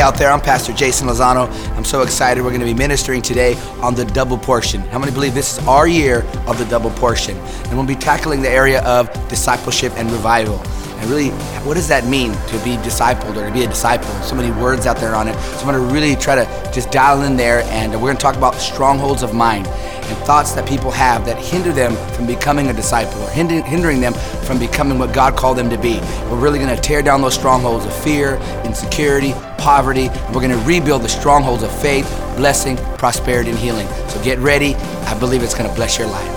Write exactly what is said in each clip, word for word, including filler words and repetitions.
out there. I'm Pastor Jason Lozano. I'm so excited. We're going to be ministering today on the double portion. How many believe this is our year of the double portion? And we'll be tackling the area of discipleship and revival. And really, what does that mean to be discipled or to be a disciple? So many words out there on it. So I'm going to really try to just dial in there, and we're going to talk about strongholds of mind and thoughts that people have that hinder them from becoming a disciple or hinder, hindering them from becoming what God called them to be. We're really going to tear down those strongholds of fear, insecurity, poverty, and we're going to rebuild the strongholds of faith, blessing, prosperity, and healing. So get ready. I believe it's going to bless your life.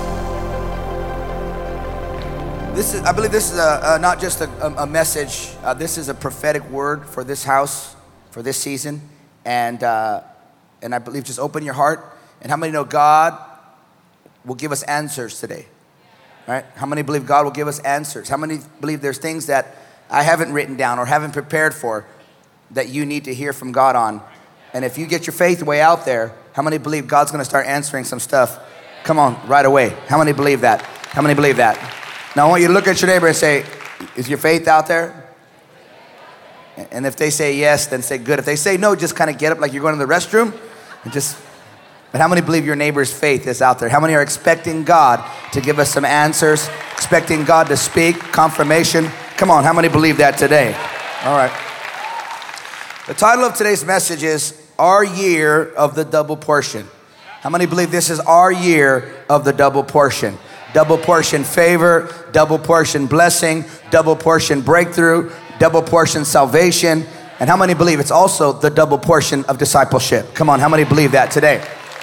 This is, I believe this is a, a, not just a, a message. Uh, this is a prophetic word for this house, for this season. And uh, and I believe just open your heart. And how many know God will give us answers today? Right? How many believe God will give us answers? How many believe there's things that I haven't written down or haven't prepared for that you need to hear from God on? And if you get your faith way out there, how many believe God's going to start answering some stuff? Come on, right away. How many believe that? How many believe that? Now I want you to look at your neighbor and say, is your faith out there? And if they say yes, then say good. If they say no, just kind of get up like you're going to the restroom and just, but how many believe your neighbor's faith is out there? How many are expecting God to give us some answers, expecting God to speak, confirmation? Come on, how many believe that today? All right. The title of today's message is Our Year of the Double Portion. How many believe this is our year of the double portion? Double portion favor, double portion blessing, double portion breakthrough, double portion salvation. And how many believe it's also the double portion of discipleship? Come on, how many believe that today?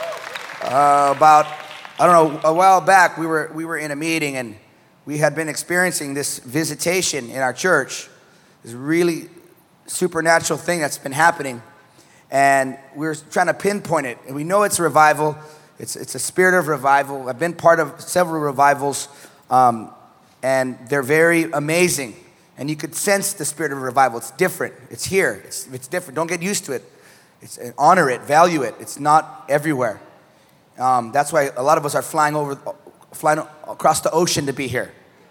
Uh, about, I don't know, a while back, we were we were in a meeting and we had been experiencing this visitation in our church. This really supernatural thing that's been happening. And we were trying to pinpoint it. And we know it's revival. It's it's a spirit of revival. I've been part of several revivals, um, and they're very amazing. And you could sense the spirit of revival. It's different. It's here. It's it's different. Don't get used to it. It's honor it, value it. It's not everywhere. Um, that's why a lot of us are flying over, flying across the ocean to be here.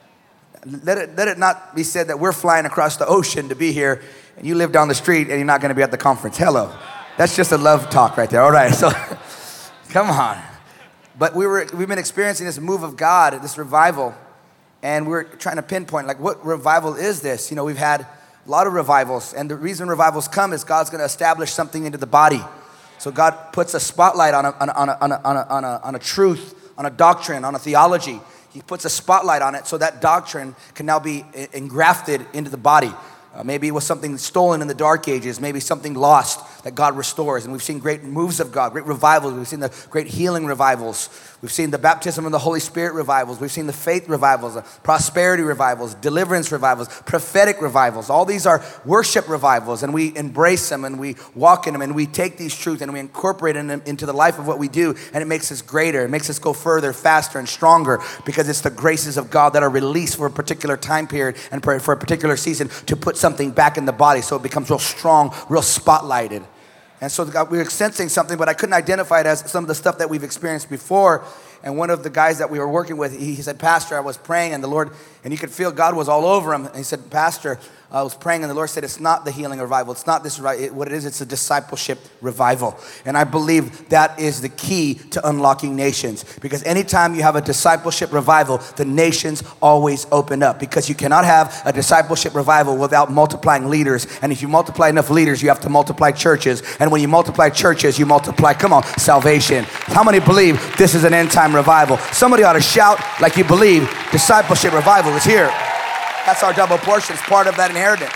Let it let it not be said that we're flying across the ocean to be here, and you live down the street and you're not going to be at the conference. Hello, that's just a love talk right there. All right, so. Come on. But we were, we've been experiencing this move of God, this revival, and we're trying to pinpoint, like, what revival is this? You know, we've had a lot of revivals, and the reason revivals come is God's going to establish something into the body. So God puts a spotlight on a, on a, on a, on a, on a, on a, on a truth, on a doctrine, on a theology. He puts a spotlight on it so that doctrine can now be engrafted into the body. Uh, maybe it was something stolen in the dark ages, maybe something lost that God restores. And we've seen great moves of God, great revivals. We've seen the great healing revivals. We've seen the baptism of the Holy Spirit revivals. We've seen the faith revivals, the prosperity revivals, deliverance revivals, prophetic revivals. All these are worship revivals, and we embrace them and we walk in them and we take these truths and we incorporate them into the life of what we do, and it makes us greater. It makes us go further, faster, and stronger because it's the graces of God that are released for a particular time period and for a particular season to put something back in the body so it becomes real strong, real spotlighted. And so we were sensing something, but I couldn't identify it as some of the stuff that we've experienced before. And one of the guys that we were working with, he said, Pastor, I was praying and the Lord, and you could feel God was all over him. And he said, Pastor, I was praying and the Lord said, it's not the healing revival. It's not this, it, what it is, it's a discipleship revival. And I believe that is the key to unlocking nations. Because anytime you have a discipleship revival, the nations always open up. Because you cannot have a discipleship revival without multiplying leaders. And if you multiply enough leaders, you have to multiply churches. And when you multiply churches, you multiply, come on, salvation. How many believe this is an end time revival? Somebody ought to shout like you believe discipleship revival is here. That's our double portion. It's part of that inheritance.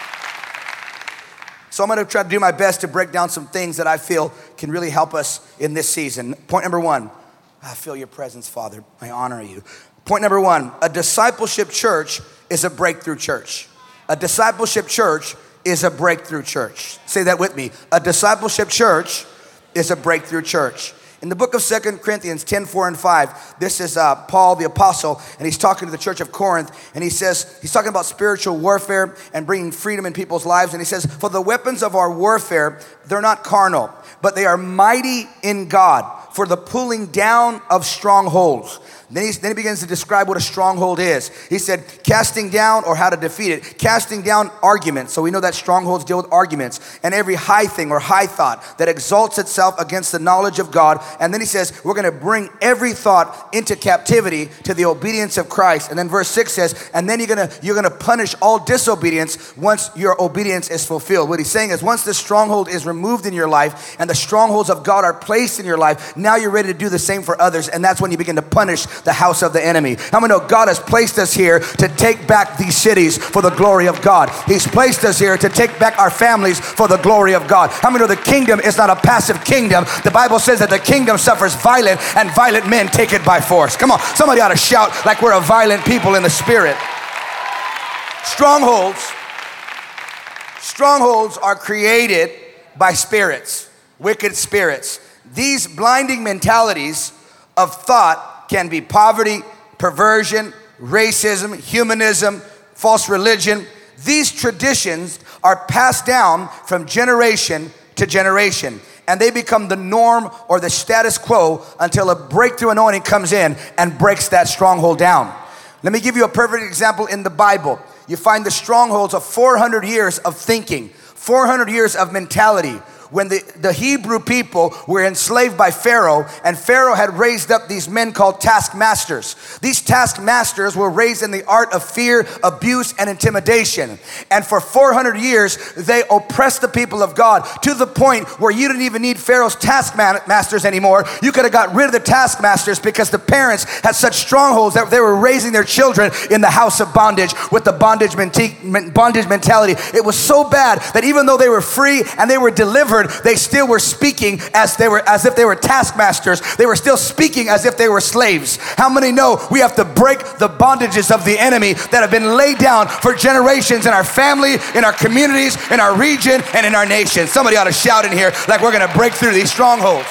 So I'm going to try to do my best to break down some things that I feel can really help us in this season. Point number one, I feel your presence, Father. I honor you. Point number one, a discipleship church is a breakthrough church. A discipleship church is a breakthrough church. Say that with me. A discipleship church is a breakthrough church. In the book of Second Corinthians ten, four and five, this is uh, Paul the apostle, and he's talking to the church of Corinth, and he says, he's talking about spiritual warfare and bringing freedom in people's lives, and he says, for the weapons of our warfare, they're not carnal, but they are mighty in God for the pulling down of strongholds. Then he, then he begins to describe what a stronghold is. He said, casting down, or how to defeat it. Casting down arguments. So we know that strongholds deal with arguments. And every high thing or high thought that exalts itself against the knowledge of God. And then he says, we're going to bring every thought into captivity to the obedience of Christ. And then verse six says, and then you're going to you're going to punish all disobedience once your obedience is fulfilled. What he's saying is, once the stronghold is removed in your life and the strongholds of God are placed in your life, now you're ready to do the same for others. And that's when you begin to punish the house of the enemy. How many know God has placed us here to take back these cities for the glory of God? He's placed us here to take back our families for the glory of God. How many know the kingdom is not a passive kingdom? The Bible says that the kingdom suffers violent, and violent men take it by force. Come on, somebody ought to shout like we're a violent people in the spirit. Strongholds, strongholds are created by spirits, wicked spirits. These blinding mentalities of thought can be poverty, perversion, racism, humanism, false religion. These traditions are passed down from generation to generation, and they become the norm or the status quo until a breakthrough anointing comes in and breaks that stronghold down. Let me give you a perfect example in the Bible. You find the strongholds of four hundred years of thinking, four hundred years of mentality. When the, the Hebrew people were enslaved by Pharaoh, and Pharaoh had raised up these men called taskmasters. These taskmasters were raised in the art of fear, abuse, and intimidation. And for four hundred years, they oppressed the people of God to the point where you didn't even need Pharaoh's taskmasters anymore. You could have got rid of the taskmasters because the parents had such strongholds that they were raising their children in the house of bondage with the bondage, bondage mentality. It was so bad that even though they were free and they were delivered, they still were speaking as they were as if they were taskmasters. They were still speaking as if they were slaves. How many know we have to break the bondages of the enemy that have been laid down for generations in our family, in our communities, in our region, and in our nation? Somebody ought to shout in here like we're going to break through these strongholds.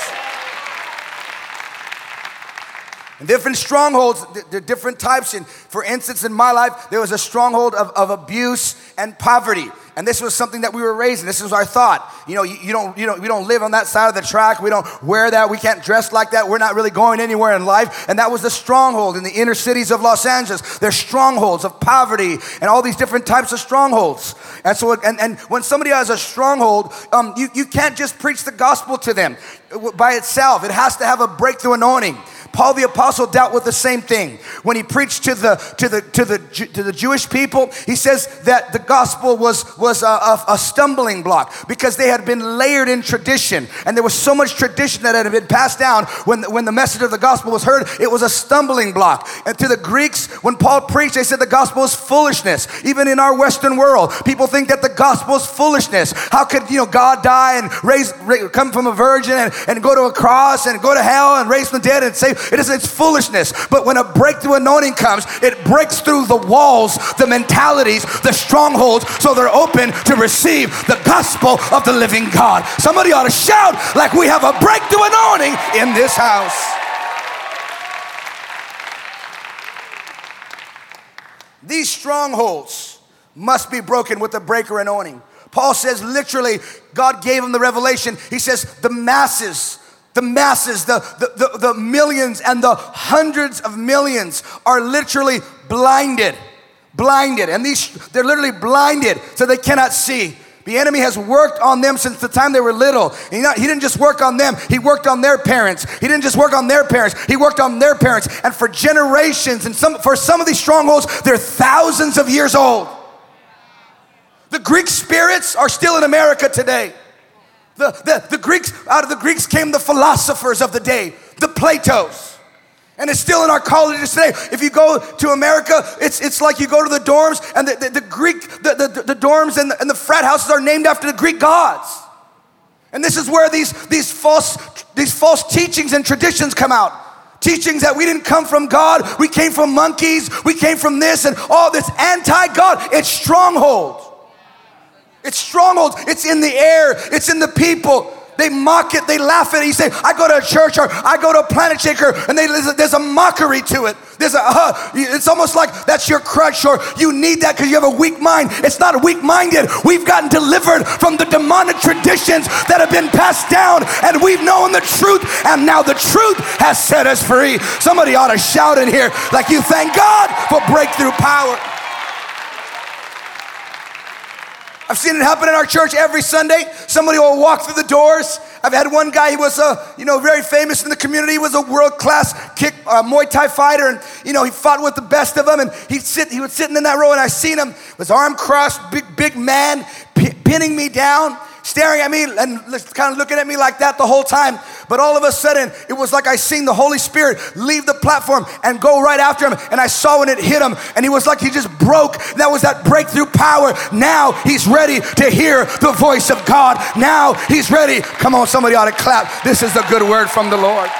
And different strongholds, there are different types. And for instance, in my life, there was a stronghold of, of abuse and poverty. And this was something that we were raised in. This was our thought. You know, you, you don't, you don't, we don't live on that side of the track. We don't wear that. We can't dress like that. We're not really going anywhere in life. And that was the stronghold in the inner cities of Los Angeles. There's strongholds of poverty and all these different types of strongholds. And so, and, and when somebody has a stronghold, um, you, you can't just preach the gospel to them by itself. It has to have a breakthrough anointing. Paul the apostle dealt with the same thing when he preached to the to the to the to the Jewish people. He says that the gospel was was a, a, a stumbling block because they had been layered in tradition, and there was so much tradition that had been passed down. When when the message of the gospel was heard, it was a stumbling block. And to the Greeks, when Paul preached, they said the gospel is foolishness. Even in our Western world, people think that the gospel is foolishness. How could you know God die and raise, come from a virgin and, and go to a cross and go to hell and raise from the dead and say it is it's foolishness? But when a breakthrough anointing comes, it breaks through the walls, the mentalities, the strongholds, so they're open to receive the gospel of the living God. Somebody ought to shout like we have a breakthrough anointing in this house. These strongholds must be broken with the breaker anointing. Paul says literally, God gave him the revelation. He says the masses, the masses, the, the, the, the millions and the hundreds of millions are literally blinded, blinded. And these, they're literally blinded so they cannot see. The enemy has worked on them since the time they were little. He, not, he didn't just work on them, he worked on their parents. He didn't just work on their parents, he worked on their parents. And for generations, and some for some of these strongholds, they're thousands of years old. The Greek spirits are still in America today. The, the, the Greeks, out of the Greeks came the philosophers of the day, the Platos. And it's still in our colleges today. If you go to America, it's it's like you go to the dorms, and the, the, the Greek, the, the, the dorms and the, and the frat houses are named after the Greek gods. And this is where these, these, false, these false teachings and traditions come out. Teachings that we didn't come from God, we came from monkeys, we came from this, and all this anti-God. It's strongholds. It's strongholds. It's in the air. It's in the people. they mock it, they laugh at it. You say, I go to a church or I go to a Planet Shaker, and they, there's, a, there's a mockery to it. There's a, uh, it's almost like that's your crutch, or you need that because you have a weak mind. It's not weak-minded. We've gotten delivered from the demonic traditions that have been passed down, and we've known the truth, and now the truth has set us free. Somebody ought to shout in here like you thank God for breakthrough power. I've seen it happen in our church every Sunday. Somebody will walk through the doors. I've had one guy, he was a, you know, very famous in the community. He was a world-class kick, uh, Muay Thai fighter, and, you know, he fought with the best of them, and he'd sit, he was sitting in that row, and I seen him with his arm crossed, big, big man, p- pinning me down, staring at me, and kind of looking at me like that the whole time. But all of a sudden, it was like I seen the Holy Spirit leave the platform and go right after him, and I saw when it hit him, and he was like he just broke. That was that breakthrough power. Now he's ready to hear the voice of God. Now he's ready. Come on, somebody ought to clap. This is a good word from the Lord.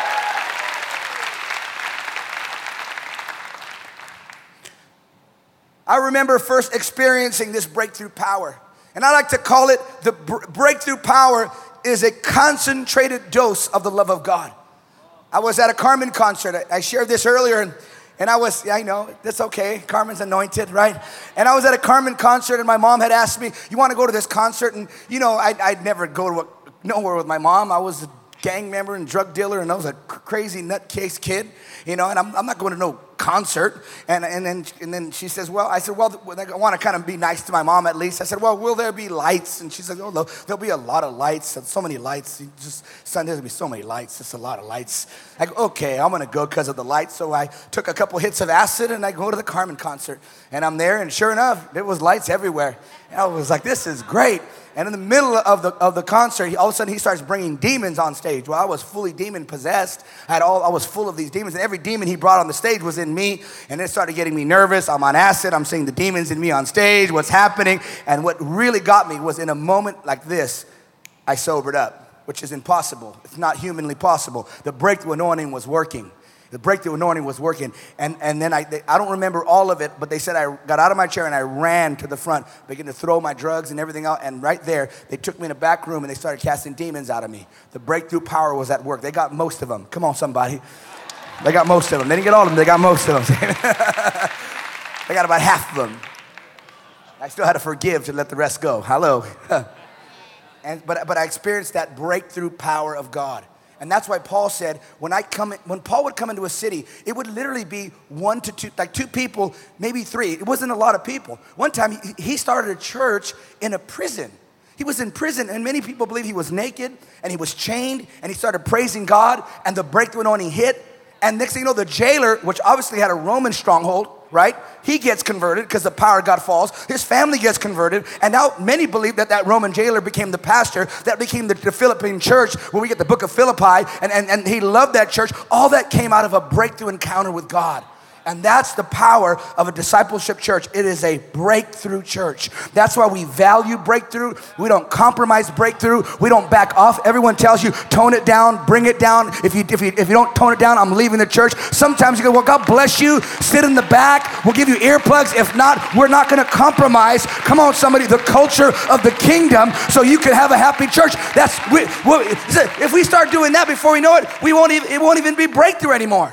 I remember first experiencing this breakthrough power. And I like to call it the br- breakthrough power is a concentrated dose of the love of God. I was at a Carmen concert. I, I shared this earlier, and, and I was, yeah, I know, that's okay. Carmen's anointed, right? And I was at a Carmen concert, and my mom had asked me, you want to go to this concert? And, you know, I, I'd never go to a, nowhere with my mom. I was a gang member and drug dealer, and I was a crazy nutcase kid, you know, and I'm, I'm not going to no concert. And, and, then, and then she says, well, I said, well, I want to kind of be nice to my mom at least. I said, well, will there be lights? And she said, oh, there'll be a lot of lights, so many lights. You just, Sunday, there'll be so many lights. It's a lot of lights. I go, okay, I'm going to go because of the lights. So I took a couple hits of acid, and I go to the Carmen concert. And I'm there, and sure enough, there was lights everywhere. And I was like, this is great. And in the middle of the of the concert, he, all of a sudden he starts bringing demons on stage. Well, I was fully demon possessed. I had all I was full of these demons, and every demon he brought on the stage was in me. And it started getting me nervous. I'm on acid. I'm seeing the demons in me on stage. What's happening? And what really got me was in a moment like this, I sobered up, which is impossible. It's not humanly possible. The breakthrough anointing was working. The breakthrough anointing was working. And, and then I they, I don't remember all of it, but they said I got out of my chair and I ran to the front, began to throw my drugs and everything out. And right there, they took me in a back room and they started casting demons out of me. The breakthrough power was at work. They got most of them. Come on, somebody. They got most of them. They didn't get all of them. They got most of them. They got about half of them. I still had to forgive to let the rest go. Hello. and but but I experienced that breakthrough power of God. And that's why Paul said, when I come, when Paul would come into a city, it would literally be one to two, like two people, maybe three. It wasn't a lot of people. One time, he, he started a church in a prison. He was in prison, and many people believe he was naked, and he was chained, and he started praising God, and the breakthrough anointing hit. And next thing you know, the jailer, which obviously had a Roman stronghold, right? He gets converted because the power of God falls. His family gets converted. And now many believe that that Roman jailer became the pastor. That became the, the Philippine church where we get the book of Philippi. And, and, and he loved that church. All that came out of a breakthrough encounter with God. And that's the power of a discipleship church. It is a breakthrough church. That's why we value breakthrough. We don't compromise breakthrough. We don't back off. Everyone tells you, tone it down, bring it down. If you, if you, if you don't tone it down, I'm leaving the church. Sometimes you go, well, God bless you. Sit in the back. We'll give you earplugs. If not, we're not going to compromise. Come on, somebody, the culture of the kingdom so you can have a happy church. That's we, we, If we start doing that before we know it, we won't even, it won't even be breakthrough anymore.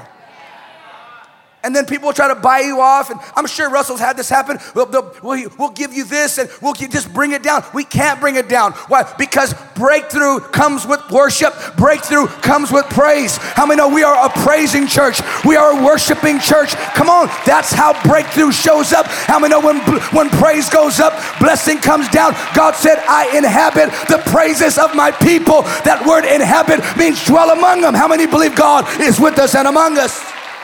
And then people will try to buy you off. And I'm sure Russell's had this happen. We'll, we'll, we'll give you this and we'll just bring it down. We can't bring it down. Why? Because breakthrough comes with worship. Breakthrough comes with praise. How many know we are a praising church? We are a worshiping church. Come on. That's how breakthrough shows up. How many know when, when praise goes up, blessing comes down? God said, I inhabit the praises of my people. That word inhabit means dwell among them. How many believe God is with us and among us?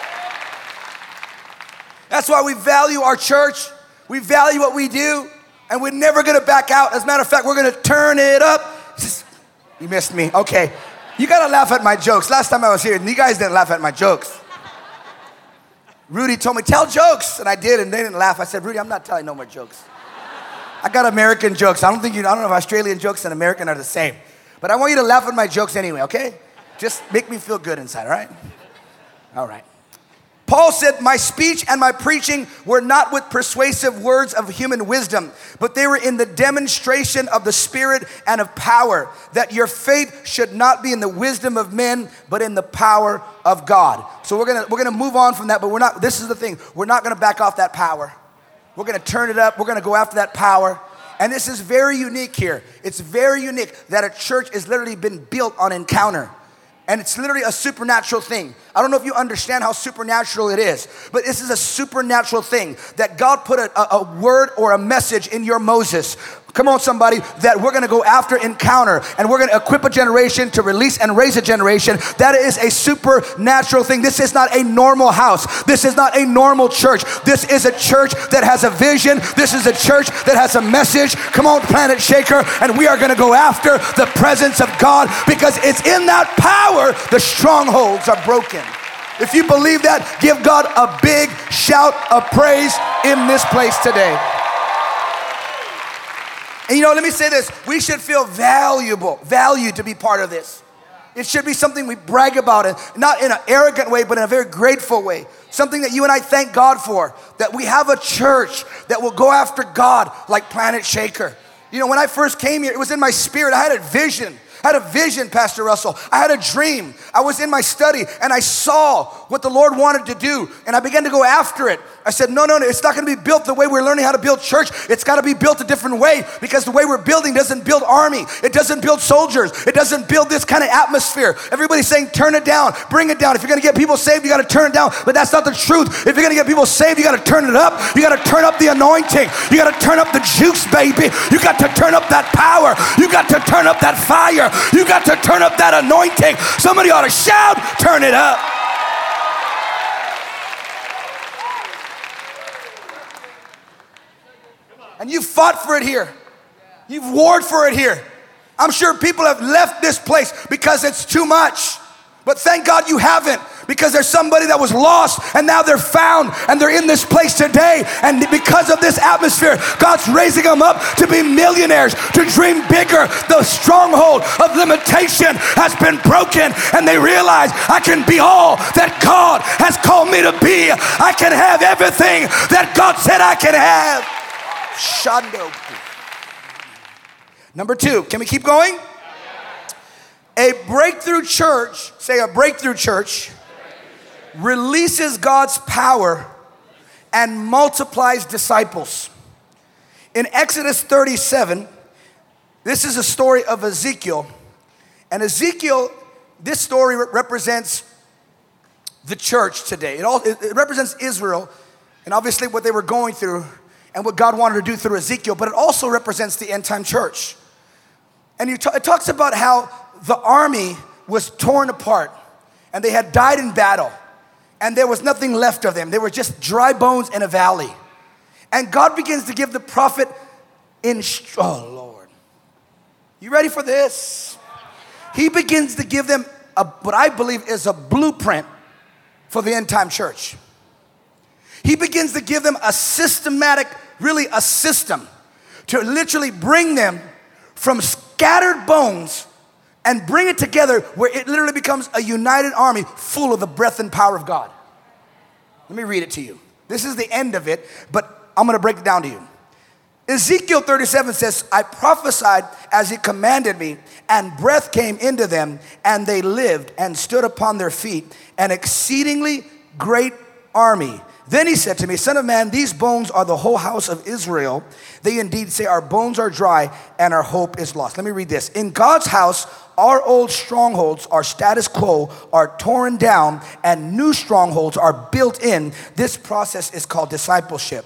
That's why we value our church. We value what we do, and we're never going to back out. As a matter of fact, we're going to turn it up. Just, you missed me. Okay. You got to laugh at my jokes. Last time I was here, you guys didn't laugh at my jokes. Rudy told me, tell jokes, and I did, and they didn't laugh. I said, Rudy, I'm not telling no more jokes. I got American jokes. I don't think you, I don't know if Australian jokes and American are the same. But I want you to laugh at my jokes anyway, okay? Just make me feel good inside, all right? All right. Paul said, my speech and my preaching were not with persuasive words of human wisdom, but they were in the demonstration of the Spirit and of power, that your faith should not be in the wisdom of men, but in the power of God. So we're gonna we're gonna move on from that, but we're not, this is the thing, we're not gonna back off that power. We're gonna turn it up, we're gonna go after that power. And this is very unique here. It's very unique that a church has literally been built on encounter. And it's literally a supernatural thing. I don't know if you understand how supernatural it is, but this is a supernatural thing that God put a, a, a word or a message in your Moses. Come on, somebody, that we're gonna go after encounter and we're gonna equip a generation to release and raise a generation. That is a supernatural thing. This is not a normal house. This is not a normal church. This is a church that has a vision. This is a church that has a message. Come on, Planet Shaker, and we are gonna go after the presence of God, because it's in that power the strongholds are broken. If you believe that, give God a big shout of praise in this place today. And you know, let me say this, we should feel valuable, valued to be part of this. It should be something we brag about, and not in an arrogant way, but in a very grateful way. Something that you and I thank God for, that we have a church that will go after God like Planet Shaker. You know, when I first came here, it was in my spirit. I had a vision. I had a vision, Pastor Russell. I had a dream. I was in my study and I saw what the Lord wanted to do, and I began to go after it. I said, no, no, no, it's not gonna be built the way we're learning how to build church. It's gotta be built a different way, because the way we're building doesn't build army. It doesn't build soldiers. It doesn't build this kind of atmosphere. Everybody's saying, turn it down, bring it down. If you're gonna get people saved, you gotta turn it down, but that's not the truth. If you're gonna get people saved, you gotta turn it up. You gotta turn up the anointing. You gotta turn up the juice, baby. You got to turn up that power. You got to turn up that fire. You got to turn up that anointing. Somebody ought to shout, turn it up. And you fought for it here. You've warred for it here. I'm sure people have left this place because it's too much. But thank God you haven't, because there's somebody that was lost and now they're found and they're in this place today. And because of this atmosphere, God's raising them up to be millionaires, to dream bigger. The stronghold of limitation has been broken, and they realize I can be all that God has called me to be. I can have everything that God said I can have. Shando. Number two, can we keep going? A breakthrough church, say a breakthrough church, releases God's power and multiplies disciples. In Exodus thirty-seven, this is a story of Ezekiel. And Ezekiel, this story represents the church today. It, all, it represents Israel and obviously what they were going through and what God wanted to do through Ezekiel, but it also represents the end time church. And you t- it talks about how the army was torn apart and they had died in battle and there was nothing left of them. They were just dry bones in a valley. And God begins to give the prophet inst- oh Lord, you ready for this? He begins to give them a, what I believe is a blueprint for the end time church. He begins to give them a systematic, really a system to literally bring them from scattered bones and bring it together where it literally becomes a united army full of the breath and power of God. Let me read it to you. This is the end of it, but I'm gonna break it down to you. Ezekiel thirty-seven says, I prophesied as he commanded me, and breath came into them, and they lived and stood upon their feet, an exceedingly great army. Then he said to me, Son of man, these bones are the whole house of Israel. They indeed say, our bones are dry and our hope is lost. Let me read this. In God's house, our old strongholds, our status quo, are torn down and new strongholds are built in. This process is called discipleship.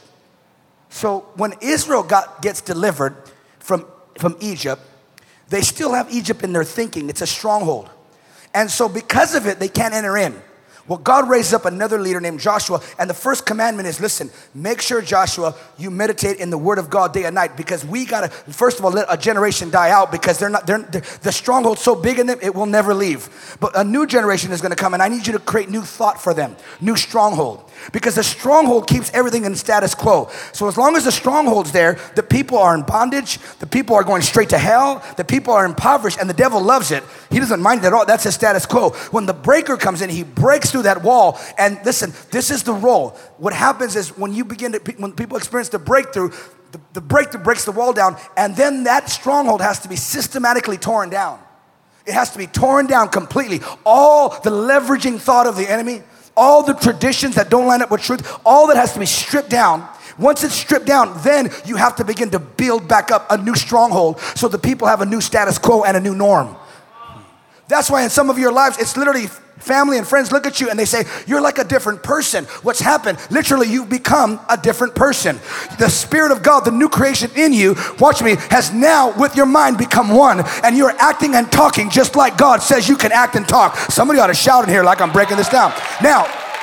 So when Israel got gets delivered from, from Egypt, they still have Egypt in their thinking. It's a stronghold. And so because of it, they can't enter in. Well, God raised up another leader named Joshua, and the first commandment is, listen, make sure, Joshua, you meditate in the word of God day and night, because we gotta, first of all, let a generation die out, because they're not, they're, they're, the stronghold's so big in them, it will never leave. But a new generation is gonna come, and I need you to create new thought for them, new stronghold. Because the stronghold keeps everything in status quo. So as long as the stronghold's there, the people are in bondage, the people are going straight to hell, the people are impoverished, and the devil loves it. He doesn't mind it at all. That's his status quo. When the breaker comes in, he breaks through through that wall. And listen, this is the role. What happens is when you begin to, when people experience the breakthrough, the, the breakthrough breaks the wall down, and then that stronghold has to be systematically torn down. It has to be torn down completely. All the leveraging thought of the enemy, all the traditions that don't line up with truth, all that has to be stripped down. Once it's stripped down, then you have to begin to build back up a new stronghold so the people have a new status quo and a new norm. That's why in some of your lives, it's literally family and friends look at you and they say, you're like a different person. What's happened? Literally, you've become a different person. The Spirit of God, the new creation in you, watch me, has now with your mind become one. And you're acting and talking just like God says you can act and talk. Somebody ought to shout in here like I'm breaking this down. Now,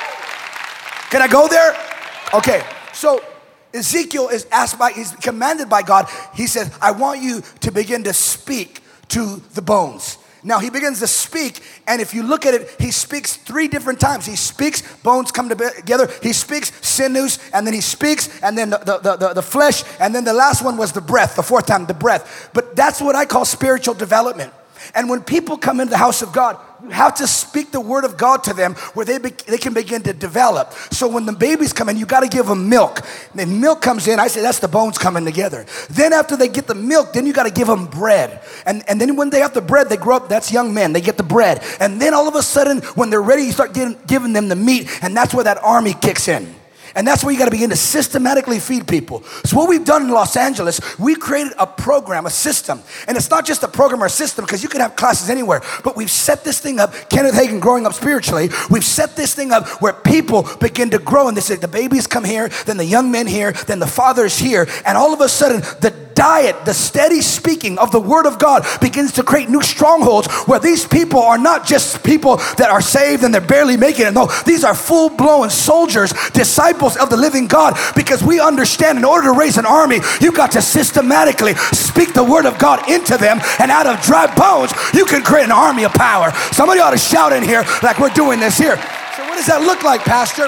can I go there? Okay, so Ezekiel is asked by, he's commanded by God. He says, I want you to begin to speak to the bones. Now he begins to speak, and if you look at it, he speaks three different times. He speaks, bones come together. He speaks sinews, and then he speaks, and then the, the, the, the flesh, and then the last one was the breath, the fourth time, the breath. But that's what I call spiritual development. And when people come into the house of God, you have to speak the word of God to them where they, be, they can begin to develop. So when the babies come in, you got to give them milk. And then milk comes in, I say that's the bones coming together. Then after they get the milk, then you got to give them bread. And, and then when they have the bread, they grow up, that's young men, they get the bread. And then all of a sudden, when they're ready, you start getting, giving them the meat, and that's where that army kicks in. And that's where you got to begin to systematically feed people. So what we've done in Los Angeles, we created a program, a system. And it's not just a program or a system, because you can have classes anywhere. But we've set this thing up, Kenneth Hagin growing up spiritually, we've set this thing up where people begin to grow. And they say the babies come here, then the young men here, then the fathers here. And all of a sudden, the diet, the steady speaking of the word of God begins to create new strongholds where these people are not just people that are saved and they're barely making it. No, these are full-blown soldiers, disciples of the living God, because we understand in order to raise an army, you got to systematically speak the word of God into them, and out of dry bones, you can create an army of power. Somebody ought to shout in here like we're doing this here. So what does that look like, Pastor?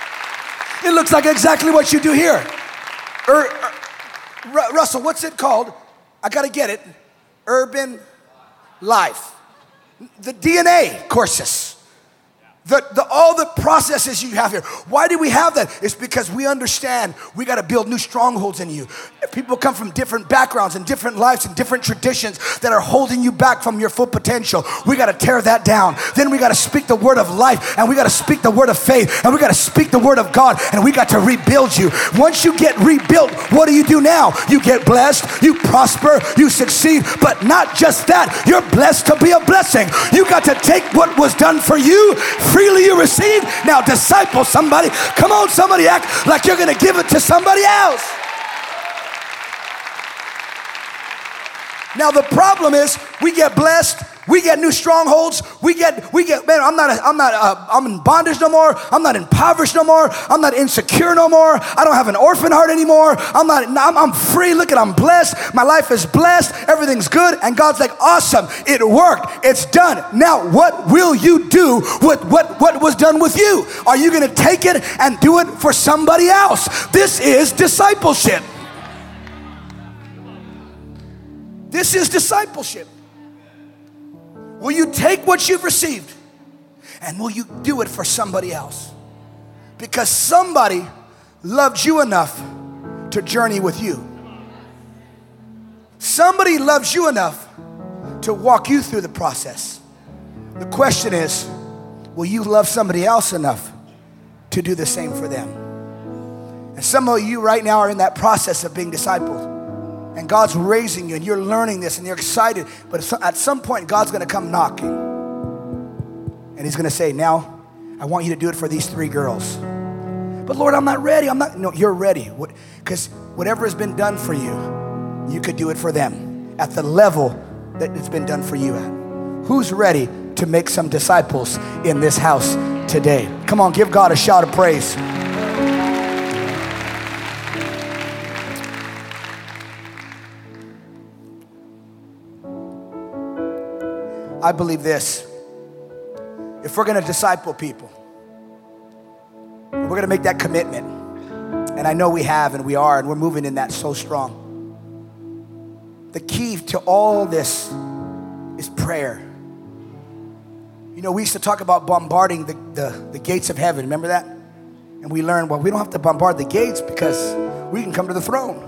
It looks like exactly what you do here. Er, er, Russell, what's it called? I got to get it. Urban Life. The D N A courses. The, the, all the processes you have here. Why do we have that? It's because we understand we got to build new strongholds in you. People come from different backgrounds and different lives and different traditions that are holding you back from your full potential. We got to tear that down. Then we got to speak the word of life, and we got to speak the word of faith, and we got to speak the word of God, and we got to rebuild you. Once you get rebuilt, what do you do now? You get blessed, you prosper, you succeed, but not just that. You're blessed to be a blessing. You got to take what was done for you, freely you receive, now disciple somebody. Come on, somebody, act like you're going to give it to somebody else. Now the problem is we get blessed, we get new strongholds, we get, we get, man, I'm not, a, I'm not, uh, I'm in bondage no more, I'm not impoverished no more, I'm not insecure no more, I don't have an orphan heart anymore, I'm not, I'm, I'm free, look at, I'm blessed, my life is blessed, everything's good, and God's like, awesome, it worked, it's done. Now what will you do with what, what was done with you? Are you gonna take it and do it for somebody else? This is discipleship. This is discipleship. Will you take what you've received and will you do it for somebody else? Because somebody loved you enough to journey with you. Somebody loves you enough to walk you through the process. The question is, will you love somebody else enough to do the same for them? And some of you right now are in that process of being discipled. And God's raising you and you're learning this and you're excited. But at some point, God's going to come knocking. And he's going to say, now, I want you to do it for these three girls. But Lord, I'm not ready. I'm not. No, you're ready. Because whatever has been done for you, you could do it for them at the level that it's been done for you at. Who's ready to make some disciples in this house today? Come on, give God a shout of praise. I believe this. If we're going to disciple people, we're going to make that commitment. And I know we have and we are, and we're moving in that so strong. The key to all this is prayer. You know, we used to talk about bombarding the, the, the gates of heaven. Remember that? And we learned, well, we don't have to bombard the gates because we can come to the throne.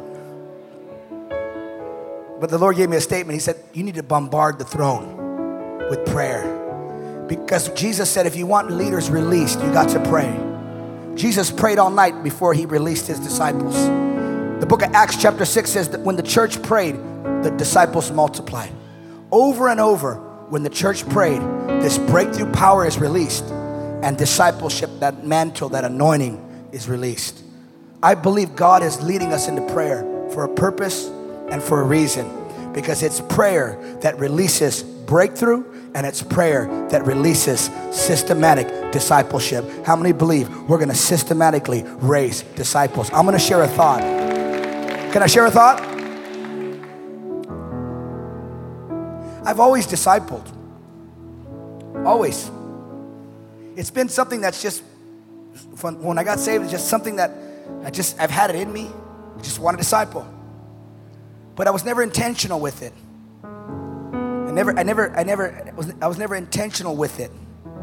But the Lord gave me a statement. He said, you need to bombard the throne with prayer. Because Jesus said, if you want leaders released, you got to pray. Jesus prayed all night before he released his disciples. The book of Acts chapter six says that when the church prayed, the disciples multiplied. Over and over, when the church prayed, this breakthrough power is released, and discipleship, that mantle, that anointing is released. I believe God is leading us into prayer for a purpose and for a reason, because it's prayer that releases breakthrough, and it's prayer that releases systematic discipleship. How many believe we're going to systematically raise disciples? I'm going to share a thought. Can I share a thought? I've always discipled. Always. It's been something that's just, when I got saved, it's just something that I just, I've had it in me. I just want to disciple. But I was never intentional with it. I never, I never, I never, was, I was never intentional with it.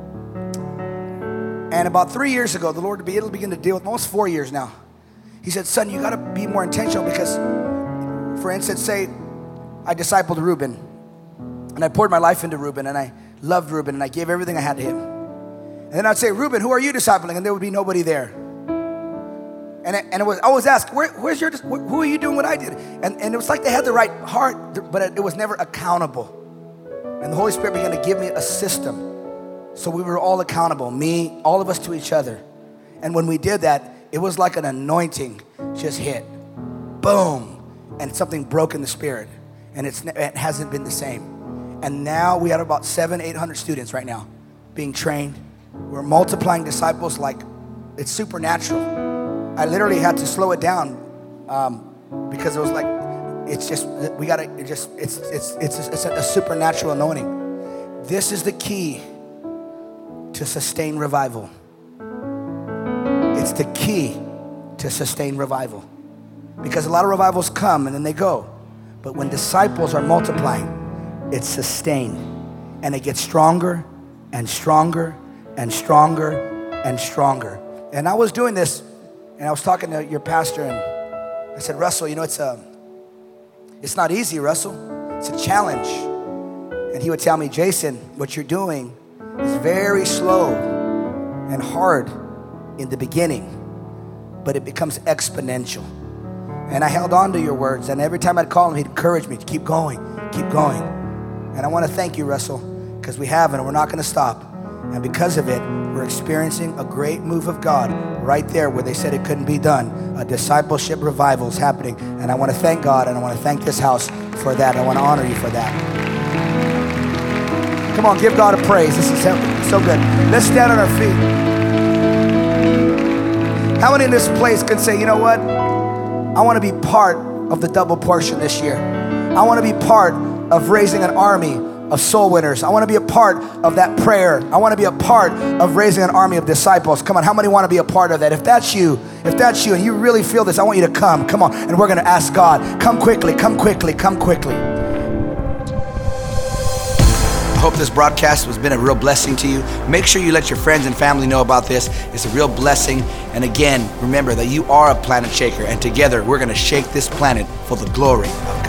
And about three years ago, the Lord began, began to deal with, almost four years now. He said, son, you got to be more intentional because, for instance, say I discipled Ruben, and I poured my life into Ruben, and I loved Ruben, and I gave everything I had to him. And then I'd say, Ruben, who are you discipling? And there would be nobody there. And it, and it was, I always asked, Where, where's your, who are you doing what I did? And, and it was like they had the right heart, but it, it was never accountable. And the Holy Spirit began to give me a system. So we were all accountable, me, all of us to each other. And when we did that, it was like an anointing just hit. Boom. And something broke in the spirit. And it's, it hasn't been the same. And now we have about seven, eight hundred students right now being trained. We're multiplying disciples like it's supernatural. I literally had to slow it down um, because it was like, it's just, we gotta, it just, it's, it's, it's, it's a, a supernatural anointing. This is the key to sustain revival. It's the key to sustain revival. Because a lot of revivals come and then they go. But when disciples are multiplying, it's sustained. And it gets stronger and stronger and stronger and stronger. And I was doing this, and I was talking to your pastor, and I said, Russell, you know, it's a, it's not easy, Russell. It's a challenge. And he would tell me, Jason, what you're doing is very slow and hard in the beginning, but it becomes exponential. And I held on to your words, and every time I'd call him, he'd encourage me to keep going, keep going. And I want to thank you, Russell, because we have, and we're not going to stop. And because of it, we're experiencing a great move of God right there where they said it couldn't be done. A discipleship revival is happening. And I want to thank God, and I want to thank this house for that. I want to honor you for that. Come on, give God a praise. This is so good. Let's stand on our feet. How many in this place can say, you know what? I want to be part of the double portion this year. I want to be part of raising an army of soul winners. I want to be a part of that prayer. I want to be a part of raising an army of disciples. Come on, how many want to be a part of that? If that's you, if that's you and you really feel this, I want you to come. Come on, and we're going to ask God, come quickly, come quickly, come quickly. I hope this broadcast has been a real blessing to you. Make sure you let your friends and family know about this. It's a real blessing. And again, remember that you are a planet shaker, and together we're going to shake this planet for the glory of God.